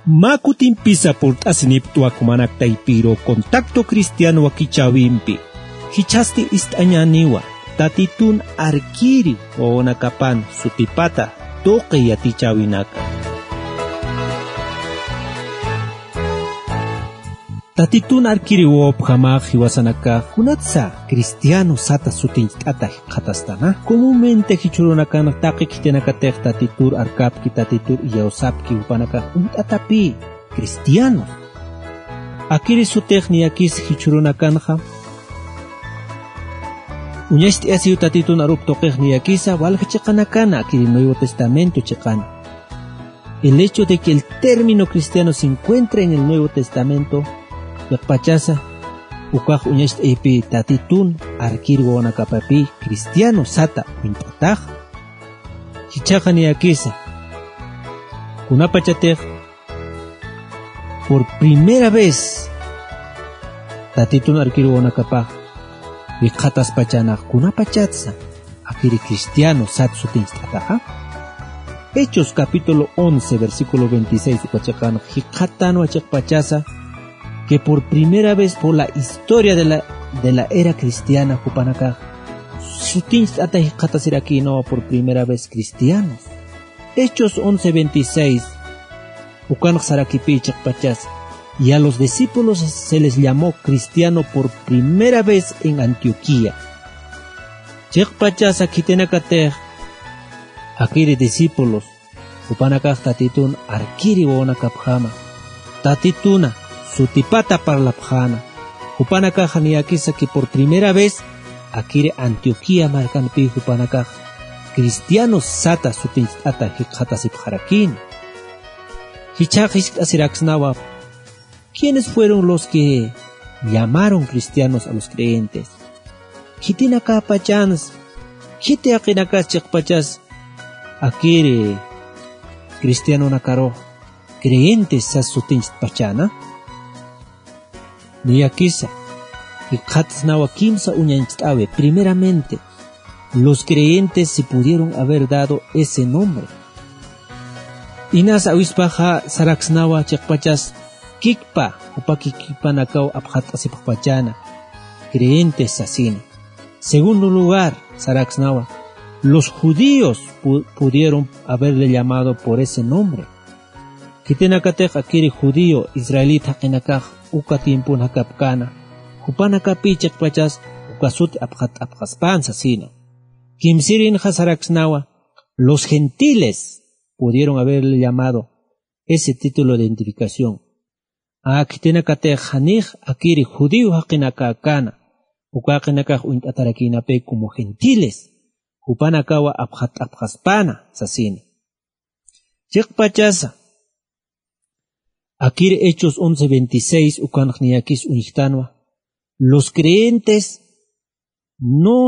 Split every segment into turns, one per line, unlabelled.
Makutin pisa por asiniptua kumanak taipiro contacto cristiano wakichawimpi. Hichasti istañaniwa, tatitun arkiri o nakapan sutipata toque yatichawinaka. Tatitun arkiri wop hamag hiwasanaka hunatsa cristiano sata sutinchata katastana. Comúnmente hichurunakana taqiqtenakatej tatitur arkapki tatitur yausapki upanaka untatapi cristianos. Akiri sutejniakis hichurunakanja uñashti asiu tatitun arup toqejniakisa walhachiqanakana akiri Nuevo Testamento chiqana. El hecho de que el término cristiano se encuentra en el Nuevo Testamento yakpachasa ukaj uñasht epi tatitun arkirgo nakapapi cristiano sata wintataj hichajani akisa kunapachatej por primera vez tatitun arkirgo nakapaj wiqatas pachanaj kunapachatsa akiri cristiano sat sutinstataja. Hechos capítulo 11 versículo 26 ukachaqan hiqatan wachaqpachasa que por primera vez por la historia de la era cristiana Jupanaka sutins atajikata aquí no por primera vez cristianos. Hechos 11:26 ukan sarakipi chakpachas y a los discípulos se les llamó cristiano por primera vez en Antioquía. Chakpachas aquí tenakate akiri discípulos Jupanaka tatitun arkiri wona kapjama tatituna sutipata para la pjana. Jupanaka janiakisa que por primera vez akire Antioquía marcanpi Jupanaka cristianos sata sutinstata hikata sipjarakin. Hichajis asiraxnawa. ¿Quiénes fueron los que llamaron cristianos a los creyentes? Hitinaka pachans, hite akinaka chikpachas akire cristiano nakaro creyentes sas sutinstpachana. Niakisa, y Katsnawa Kimsa Uñanchtawe, primeramente, los creyentes se pudieron haber dado ese nombre. Inas Awispaja Saraxnawa Chakpachas, Kikpa, Upakikipanakau Abhatasipachana, creyentes asina. Segundo lugar, Saraxnawa, los judíos pudieron haberle llamado por ese nombre. Kitenakatej akiri judío, israelita kenakaj, uka tiempun hakapkana, Jupanakapi chakpachas, ukasut abhaspansa sina. Kimsirin hasaraxnawa, los gentiles pudieron haberle llamado ese título de identificación. Kitenakatej hanij akiri judío hakinakakana, uka kenakaj uintatarakinape como gentiles, Jupanakawa abhaspana sasina. Chakpachasa, Akir Hechos 11:26 ukanjniakis unijtanwa. Los creyentes no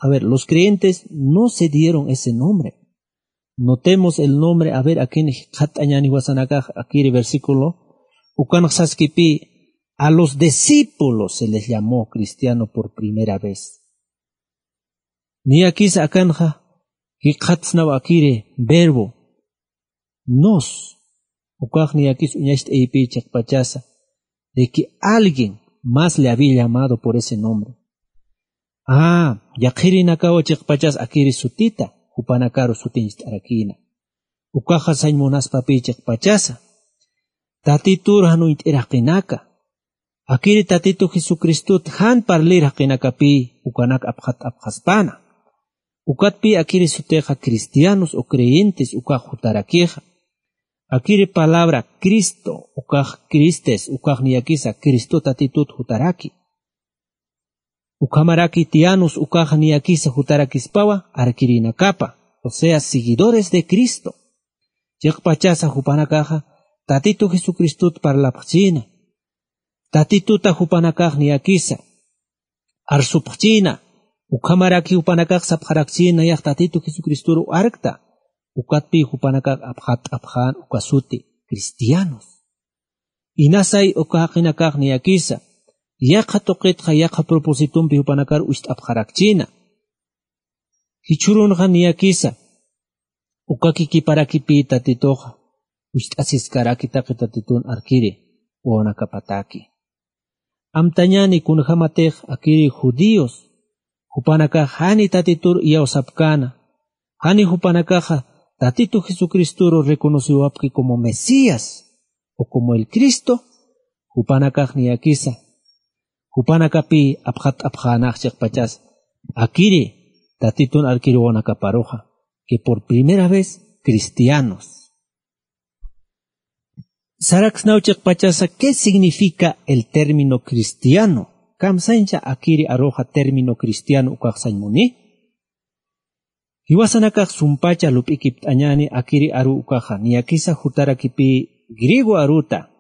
se dieron ese nombre. Notemos el nombre, a ver, aquí en Hatañani Wasanakaj, aquí versículo, ukanjsaskipi, a los discípulos se les llamó cristiano por primera vez. Ni aquí sakanja, hikatsnawa akire, verbo, nos. Ukajni aquí uñasht eipi chakpachasa de que alguien más le había llamado por ese nombre. Yakiri nakawa chakpachas akiri sutita, Jupanakaro sutinst arakina. Ukaja sañmonas papi chakpachasa. Tatitur hanuit erakinaka. Akiri tatito Jesucristut han parlir hakinakapi, ukanak abhaspana. Ukatpi akiri suteja cristianos o creyentes ukajutarakeja. Akiri palabra Cristo, ukaj Cristes, ukaj niakisa, Cristo tatitut hutaraki. Ukamaraki tianus, ukaj niakisa hutarakispawa, arkirinakapa, o sea, seguidores de Cristo. Yakpachasa jupanakaja, tatito Jesucristut parlapchina. Tatituta jupanakaj niakisa, arsupchina, ukamaraki upanakaj sapjarakchina, yak tatito Jesucristuru arkta. Ukatpi Jupanakak abhan ukasuti cristianos. Inasay ukakinakak niakisa. Yaka toqitja yaka propositumpi Jupanakar uist abharakchina. Hichurunja niakisa. Ukakiki parakipi tatitoja. Usht'asiskaraki taqitatitun arkiri uonakapataki. Amtañani kunhamatej akiri judíos hupanaka hani tatitur iausapkana. Hani hupanakaja tatitu Jesucristuro reconociwapki como Mesías o como el Cristo hupanakaj niakisa. Hupanakapi abhat abhanachik pachas akiri tatitun arkiri uonakaparoja que por primera vez cristianos. Saraxnauchik pachasa, ¿qué significa el término cristiano? Kamsancha akiri aroja término cristiano ukaksaymuni. Hiwasanakak sumpacha lupikip añani akiri aru ukaja niakisa jutarakipi griego aruta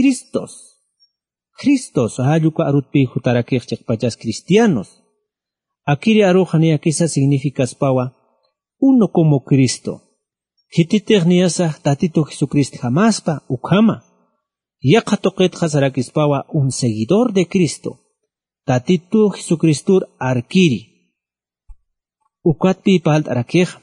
Christos ayuka arutpi jutarakikchik pachas cristianos. Akiri aroja niakisa significa spawa uno como Cristo. Hititerniasa tatito Jesucristo jamaspa ukama. Yakatoket hasarakispawa un seguidor de Cristo. Tatito Jesucristo arkiri. Ukatpi palt arakeja.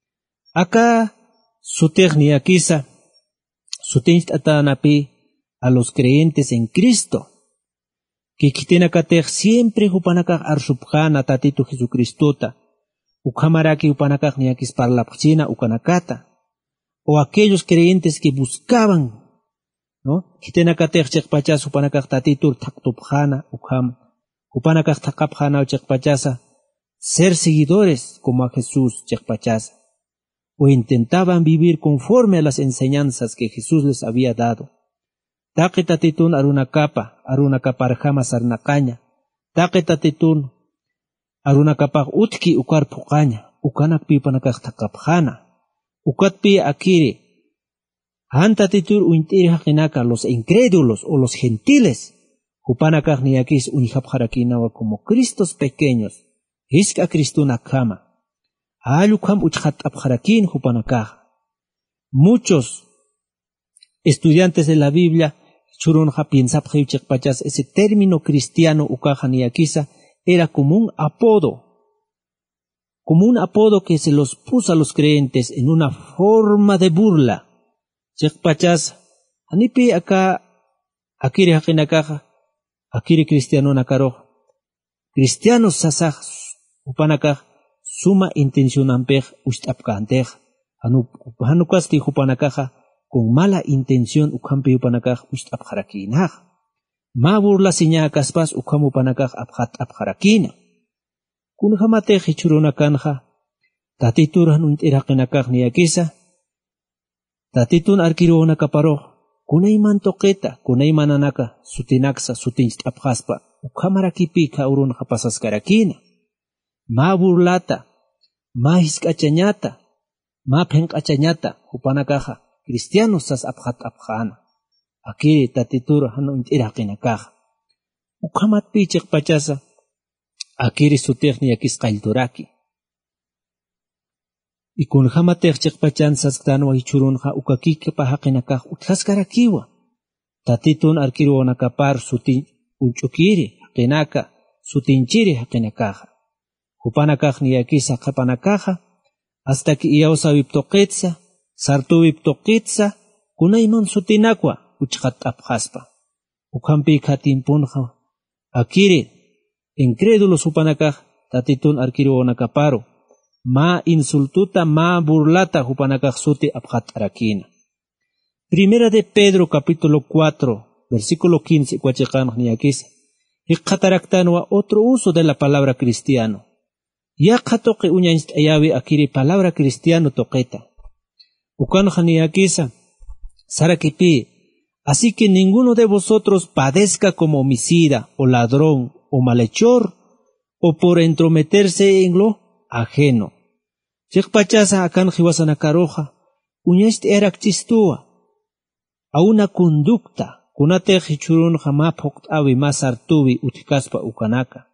Acá suterniakisa sutinst atanapi a los creyentes en Cristo. Que kitenakatej siempre hupanakaj arsupjana tatito Jesucristota. Ukamaraki upanakaj niakis parlapchina ukanakata. O aquellos creyentes que buscaban, ¿no? Kitenakatej chekpachas upanakaj tatitur taktupjana ukam. Upanakaj takapjana o chekpachasa ser seguidores como a Jesús chekpachasa. O intentaban vivir conforme a las enseñanzas que Jesús les había dado. Taqitatitun arunakaparjama sarnakaña. Taqitatitun arunakapaj utki ukarpuqaña. Ukanakpi upanakaj takapjana. Ukatpi akiri. Hantatitur uintirihakinaka los incrédulos o los gentiles. Upanakaj niakis unijapjarakinawa como Cristos pequeños. Hiska Cristuna kama. Ayukam uchhatapjarakin upanakaj. Muchos estudiantes de la Biblia churunja piensapjeuchekpachas ese término cristiano ukaja niakisa era como un apodo. Como un apodo que se los puso a los creyentes en una forma de burla. Chekpachas, anipi acá, akiri hakinakaja, akiri cristiano nakaroj. Cristianos sasaj, upanakaj, suma intención ampej, ustapkantej. Hanukasti upanakaja, con mala intención ukampi upanakaj, ustapjarakinaj. Ma burla siña kaspas ukam upanakaj abhat abjarakina. Kunhamate hichuruna kanja, tatituran uintirakinakaj niakisa, tatitun arkiruna kaparo, kunayman toqeta, kunayman anaka, sutinaksa, sutinst abhaspa, ukamarakipi kaurun hapasaskarakina, ma burlata, ma hiskachañata, ma penkachañata, upanakaja, cristianos sas abhat abhana, akiri tatitur hanu uintirakinakaj, ukamat pichek pachasa, akiri sutej niakis qailturaki. Y kun hamatej chekpachan sasktano hichurunja ukakike pahakinakaj utlaskarakiwa. Tatitun arkiru nakapar sutin unchukiri hakinaka sutinchiri hakinakaja. Hupanakaj niakisa qapanakaja hasta que iausa viptoqitsa, sartu viptoqitsa, kunayman sutinakwa uchqat abhaspa. Ukampi katimpunja akiri incrédulos upanakaj tatitun arkiru nakaparo. Ma insultuta, ma burlata hupanakaj suti abhat arakina. Primera de Pedro capítulo 4 versículo 15 cuachekanj niakis. Iqataraktanwa otro uso de la palabra cristiano. Ya qatoqi uñanst ayawi akiri palabra cristiano toqeta. Ukanj niakisa sarakipi. Así que ninguno de vosotros padezca como homicida o ladrón o malhechor, o por entrometerse en lo ajeno. Chekpachasa akan jiwasanakaroja, uñest erak chistua, a una conducta, kunate hichurun jama poktawi masartuwi utkaspa ukanaka.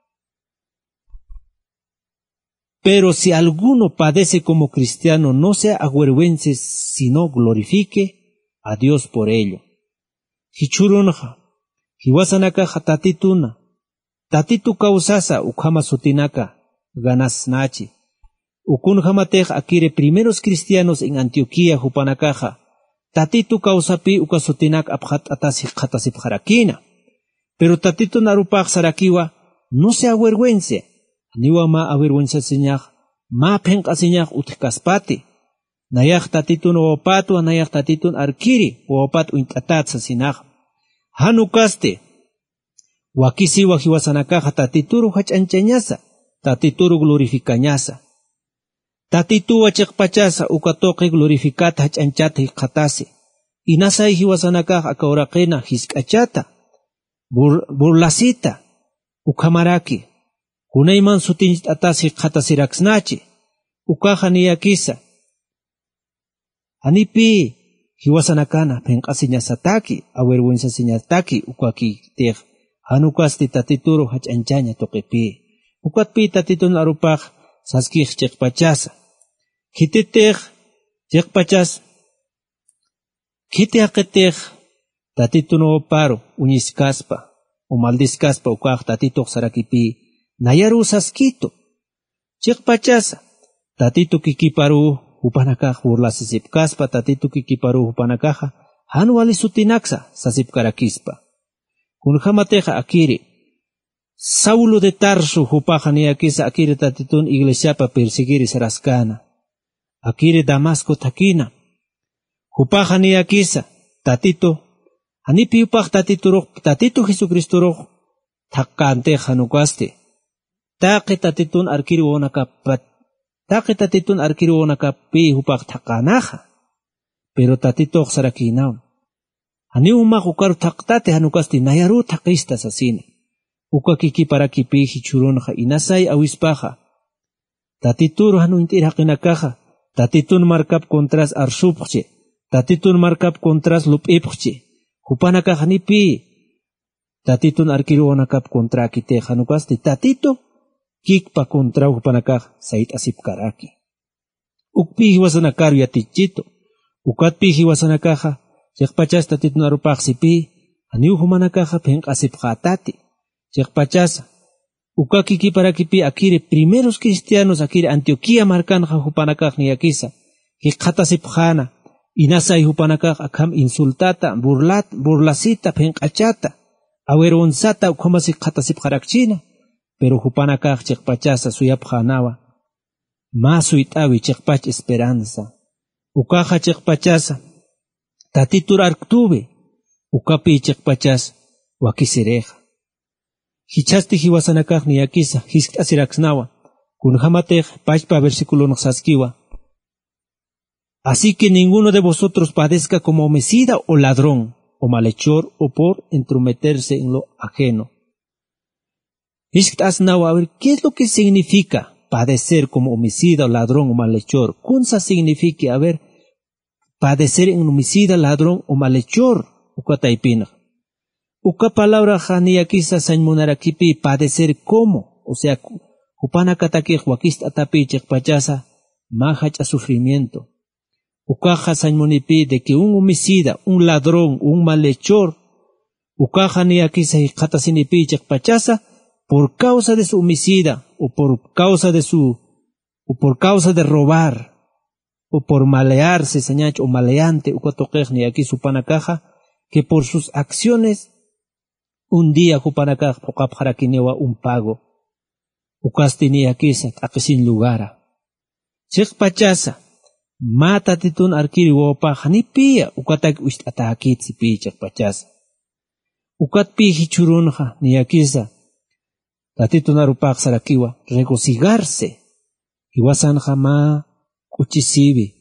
Pero si alguno padece como cristiano, no se avergüence, sino glorifique a Dios por ello. Hichurunja, hiwasanaka jatatituna, tatitu causasa ukama sutinaka, ganas nachi. Ukun hamatej akire primeros cristianos en Antioquía, Jupanakaja, tatitu kausapi uka sutinak abhat atasi khatasip harakina. Pero tatitu narupaq sarakiwa no se avergüence. Niwa ma avergüenza señaj, ma penqa señaj utkaspati. Nayaq tatitun wapatu nayaq tatitun arkiri wapat uintatatsa sinaj. Hanukaste wakisi wajiwasanakaja tatituru hachanchañasa, tatituru glorificañasa. Tatitu wachikpachasa ukatoqi glorificata hachanchata hiqatasi. Inasay hiwasanakaja akauraqina hisk'achata, burlasita, ukamaraki. Kunayman sutinchit atasi hiqatasiraksnachi, ukaja niyakisa. Anipi hiwasanakana penqasiñasataki, avergüenzasiñataki ukaki tej. Hanukasti tatituru hachanchaña toqipi. Ukatpi tatitun arupaq saskij chiqpachasa. Kititej chiqpachas. Kiti aqitej tatitun oparo uñiskaspa o maldiskaspa ukaq tatituq sarakipi nayaru saskito. Chiqpachasa tatitu kikiparu upanakaj burlasisipkaspa tatitu kikiparu upanakaja hanuali sutinaksa sasipkarakispa. Kunjamateja akiri Saulo de Tarso hupaja niyakisa akiri tatitun iglesiapa perseguiri saraskana. Akiri Damasco takina. Hupaja niyakisa tatito anipi upaq tatito Jesucristo takkanteja nukaste. Taqi tatitun arkiri wonakapi hupaq takkanaja. Pero tatito sarakinaw. Ani umaq ukaru taqtate hanukasti nayaru taqista sasina. Uka kikiparakipi hichurunja inasay awispaja. Tatituru hanu intiraqinakaja. Tatitun markap kontras arsupqche. Tatitun markap kontras lupipqche. Hupanakaja nipi. Tatitun arkiru wanakap kontra kite hanukasti. Tatito kikpa kontra hupanakaja sait asipkaraki. Ukpi hiwasanakaru yatichito. Ukatpi hiwasanakaja. Chiqpachas tatitun arupaqsipi, aniu humanakaja penqasipqatati. Chiqpachas, ukaki parakipi akiri primeros cristianos akiri Antioquia markanja hupanakaj niyakisa, hiqatasipqana, inasay hupanakaj akam insultata, burlasita penqachata, avergonzata ukhamasi qatasipqarakchina, pero hupanakaj chiqpachasa suyapqanawa, masuitawi chiqpach esperanza, ukaja chiqpachasa, tatitur arktube, ukapi chiqpachas wakisireja. Hichasti hiwasanakaj niyakisa, hisk'asiraksnawa, kunjamatej pachpa versículo noxaskiwa. Así que ninguno de vosotros padezca como homicida o ladrón, o malhechor, o por entrometerse en lo ajeno. Hisk'asnawa, a ver, ¿qué es lo que significa padecer como homicida, o ladrón, o malhechor? Kunsa significa, a ver, padecer en homicida, ladrón o malhechor, ukataipina. Uka palabra jania quizás sañmunarakipi padecer como, o sea, upanakataki huakist atapi chekpachasa, mahacha sufrimiento. Ukaja sañmunipi de que un homicida, un ladrón, un malhechor, ukaja ni quizás hiqatasinipi chekpachasa, por causa de su homicida, o por causa de robar, o por malearse, señach, o maleante, ukatoquejni aquí su panakaja, que por sus acciones, un día hupanakaj pokapjarakinewa un pago, ukastini aquí sin lugara. Chekpachasa, mata titun arkiri wopa, hanipia, ukatak uistatakit si pi chekpachasa. Ukatpi hichurunja, ni akisa, tatitun arupak sarakiwa, regocijarse, iwasan jama, uchisibi.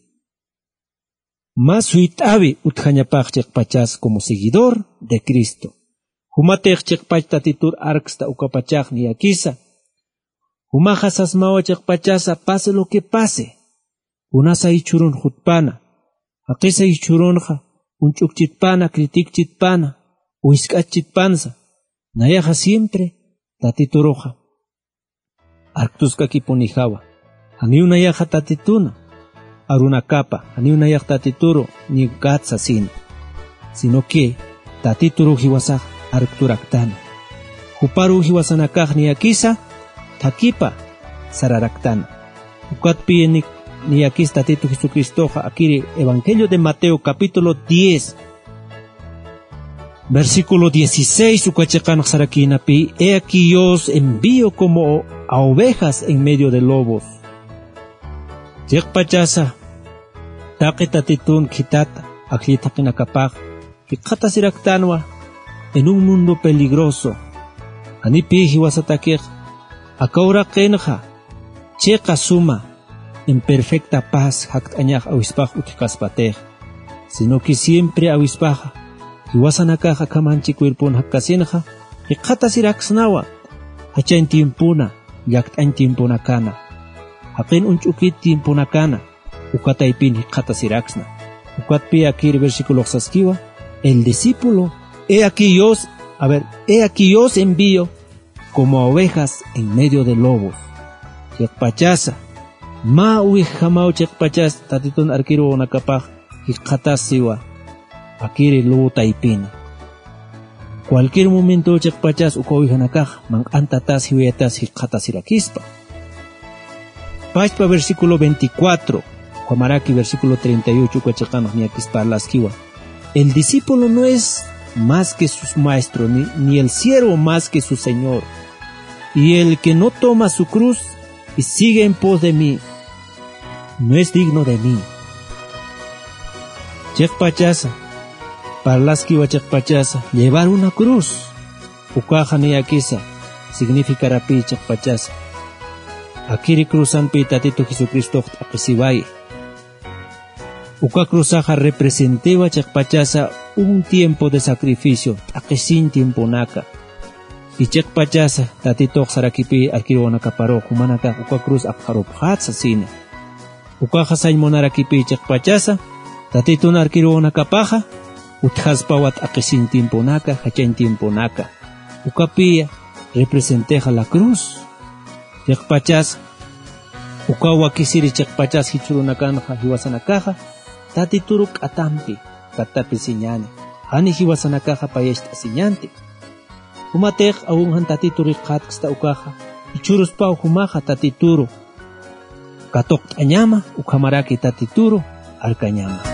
Más suitabi utjañapaj chekpachas como seguidor de Cristo. Humatej chekpach tatitur arksta ukapachaj ni akisa. Humajas asmawa chekpachasa pase lo que pase. Unasa ichurun jutpana. Akisa ichurunja. Unchukchitpana, kritikchitpana. Uiskachitpansa. Nayaja siempre tatituroja. Arktuska kipunijawa. Ani una yaja tatituna. Aruna capa, ani una yak tatituro ni gatsa sin, sino que tatituro hiwasaj arkturaktana. Huparu hiwasanakaj ni akisa, takipa sararaktana. Ukatpi ni aquí está Tito Jesucristo, aquí Evangelio de Mateo capítulo 10, versículo 16, ukachekan sarakinapi, he aquí yo os envío como a ovejas en medio de lobos. Yekpachasa, taqueta titun kitata, aklita kinakapag, kikata siraktanwa, en un mundo peligroso. Anipi hiwasatakik, akaura kenja, checa suma, en perfecta paz, hakt añaj awispaj utikaspatej, sino que siempre awispaja, hiwasanakaja kamanchi cuerpon hakasinja, kikata siraksnawa, hachain tiempuna, yaktain tiempuna kana, hakin unchukit tiempuna kana, ukataipin hikata siraksna. Ukatpi aquí el versículo saskiwa, el discípulo, he aquí yo os envío como a ovejas en medio de lobos. Yekpachasa, ma uijamao chekpachas, tatitun arkiru onakapaj, hikatasiwa, akiri lobo taipina. Cualquier momento chekpachas ukawijanakaj, man antatas hiwetas hikatasiraquispa. Pachpa versículo 24, Juamaraki versículo 38, Cuachacanos niakispa laskiwa. El discípulo no es más que su maestro, ni el siervo más que su señor. Y el que no toma su cruz y sigue en pos de mí, no es digno de mí. Chekpachasa, parlaskiwa chekpachasa, llevar una cruz. Ukaja niakisa, significa rapi chekpachasa. Akiri cruzan pitatito Jesucristo apesibay. Uka cruzaja representaba chekpachasa un tiempo de sacrificio, akesin tiempo naka. Y chekpachasa tatito sarakipi arkiwana kaparo humanaka uka cruz apharobhat sasine. Uka hasay monarakipi chekpachasa tatito arkiwana kapaja uthazpawat akesin tiempo naka, hachain tiempo naka. Uka pia representeja la cruz. Chekpachasa uka wakisiri chekpachas hichurunakanja hiwasanakaja tatituruk atampi katapi siñane hani hiwasanakaja payashta siñante umatek awunhan tatiturik katksta ukaja hichuruspa humaja tatituru katok añama ukamaraki tatituru alkañama.